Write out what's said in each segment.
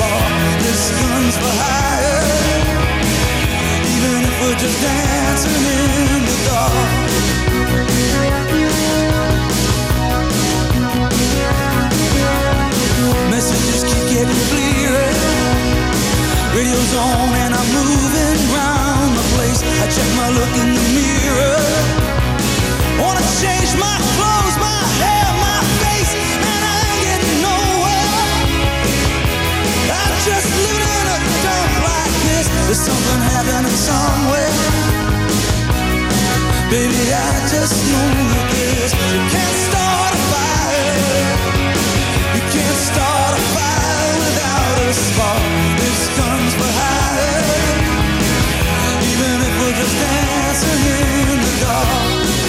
fall. This gun's for hire, even if we're just dancing in the dark. Messages keep getting clearer, radio's on and I'm moving round the place. I check my look in the mirror, wanna change my clothes, my hair, my face, and I ain't getting nowhere. I'm just living in a dump like this. There's something happening somewhere. Baby, I just know that this. You can't start a fire, you can't start a fire without a spark. This gun's for hire, even if we're just dancing in the dark.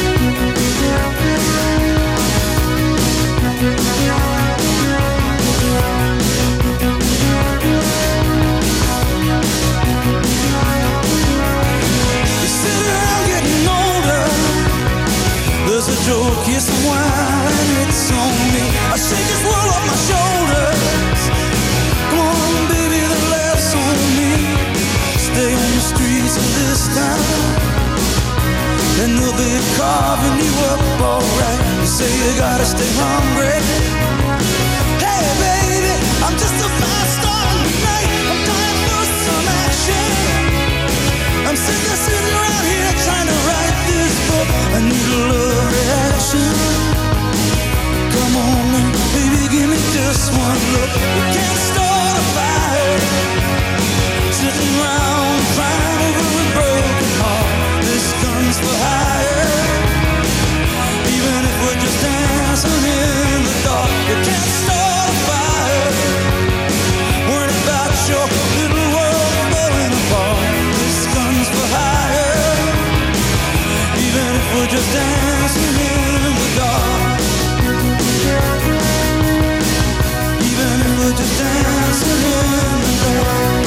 You sit around getting older, there's a joke, it's a wine, and it's on me. I shake this world off my shoulders. Come on, baby, the laugh's on me. Stay on the streets of this town, and they'll be carving you up alright. You say you gotta stay hungry. Hey, baby, I'm just a fast star tonight. I'm dying for some action. I'm sick of sitting around here trying to write this book. I need a love reaction. Come on, baby, give me just one look. You can't start a fire, sitting around crying over a broken heart. This gun's for hire, even if we're just dancing in the dark. You can't start a fire, worried about your little world falling apart. This gun's for hire, even if we're just dancing in the dark. Even if we're just dancing in the dark.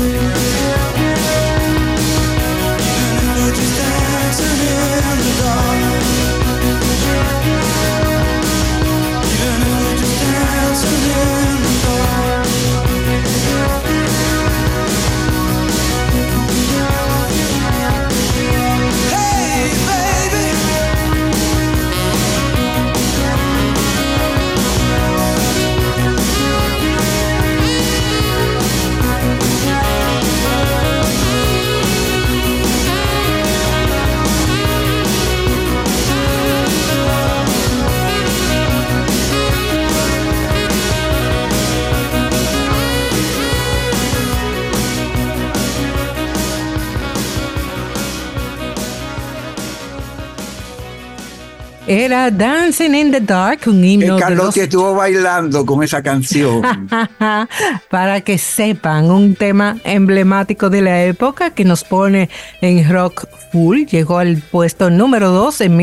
Even if we're just dancing in the dark. Even if we're just dancing in the dark. Hey, baby. Era Dancing in the Dark, un himno Carlotti estuvo bailando con esa canción. Para que sepan, un tema emblemático de la época que nos pone en Rock Full. Llegó al puesto número 2 en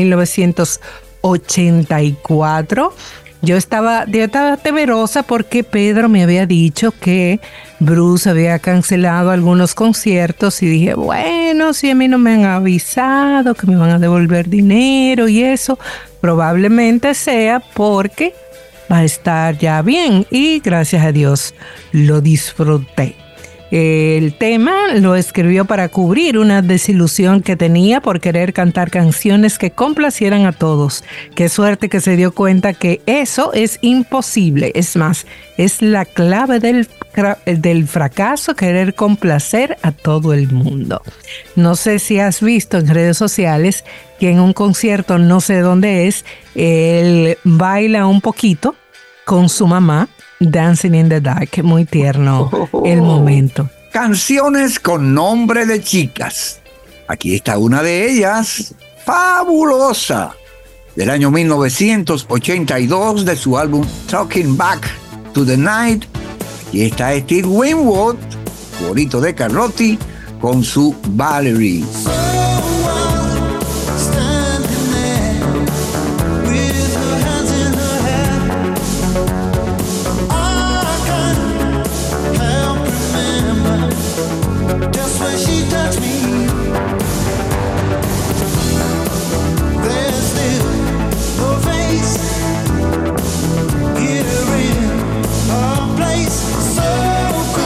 1984. Yo estaba temerosa porque Pedro me había dicho que Bruce había cancelado algunos conciertos y dije, bueno, si a mí no me han avisado que me van a devolver dinero y eso, probablemente sea porque va a estar ya bien, y gracias a Dios lo disfruté. El tema lo escribió para cubrir una desilusión que tenía por querer cantar canciones que complacieran a todos. Qué suerte que se dio cuenta que eso es imposible. Es más, es la clave del fracaso, querer complacer a todo el mundo. No sé si has visto en redes sociales que en un concierto, no sé dónde es, él baila un poquito con su mamá, Dancing in the Dark. Muy tierno el momento. Canciones con nombre de chicas. Aquí está una de ellas, fabulosa, del año 1982, de su álbum Talking Back to the Night. Aquí está Steve Winwood, favorito de Carlotti, con su Valerie. So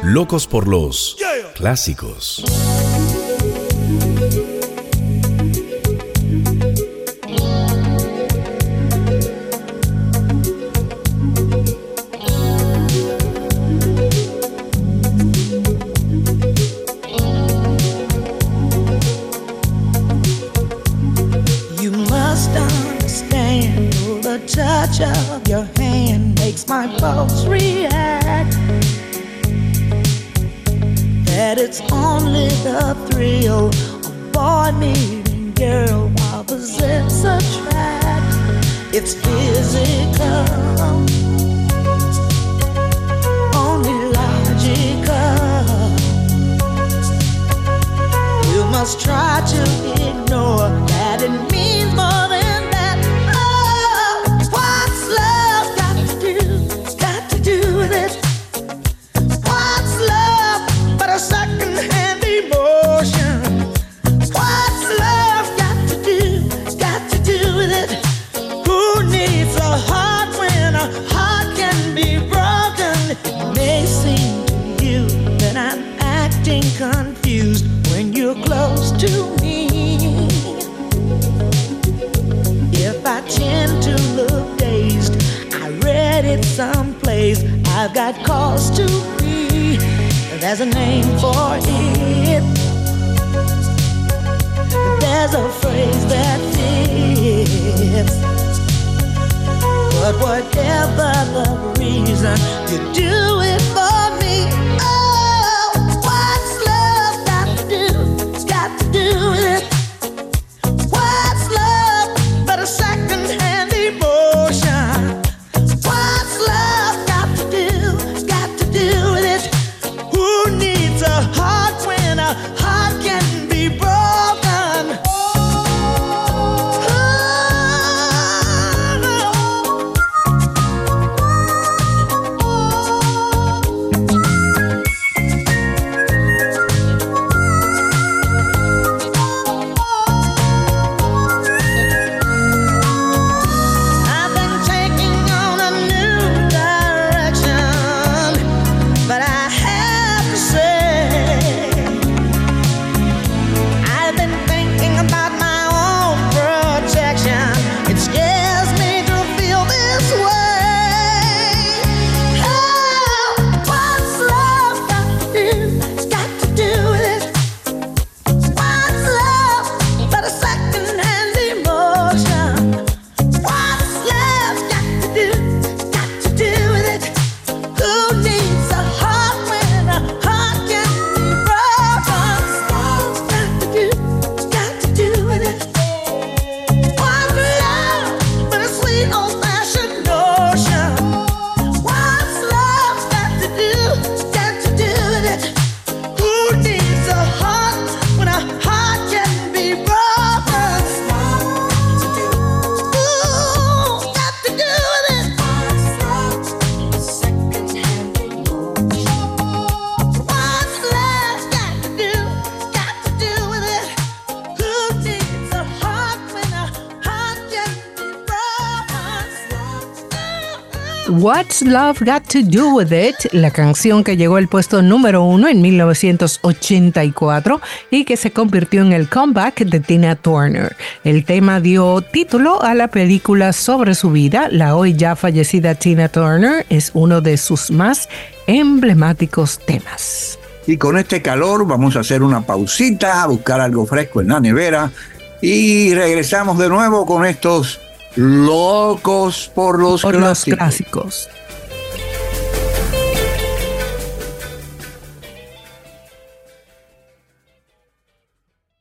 Locos por los clásicos. You must understand, the touch of your hand makes my pulse react. That it's only the thrill of boy meeting girl opposites attract. It's physical, only logical. You must try to ignore that it means more than that. Oh, what's love got to do? Got to do with it. What's love but a second-hand emotion? What's love got to do? Got to do with it. Who needs a heart when a heart can be broken? It may seem to you that I'm acting confused when you're close to me. If I tend to look dazed, I read it someplace. I've got cause to be. There's a name for it. There's a phrase that fits. But whatever the reason, you do it for me. Oh, what's love got to do? It's got to do with it. What's love but a second-hand emotion? What's love got to do? Got to do with it. Who needs a heart when a heart can be broken? I've been taking on a new direction, but I have to say, I've been thinking about my own protection. It scares me to feel this way. Oh, what's love got to do? It's got to do with it. What's love but a second-hand emotion? What's love got to do? Got to do with it. Who needs a heart when a heart can be broken? What's got to do? Got to do with it. What's love but a sweet old-fashioned notion? What's love got to do? Got to do with it. Who needs a heart when a heart can be broken? Ooh, got to do with it. What's love? Second-hand emotion. What's love got to do? Got to do with it. Who needs a heart when a heart can be broken? What's Love Got to Do With It, la canción que llegó al puesto número 1 en 1984 y que se convirtió en el comeback de Tina Turner. El tema dio título a la película sobre su vida. La hoy ya fallecida Tina Turner es uno de sus más emblemáticos temas. Y con este calor vamos a hacer una pausita, a buscar algo fresco en la nevera y regresamos de nuevo con estos locos por los Por los clásicos. clásicos.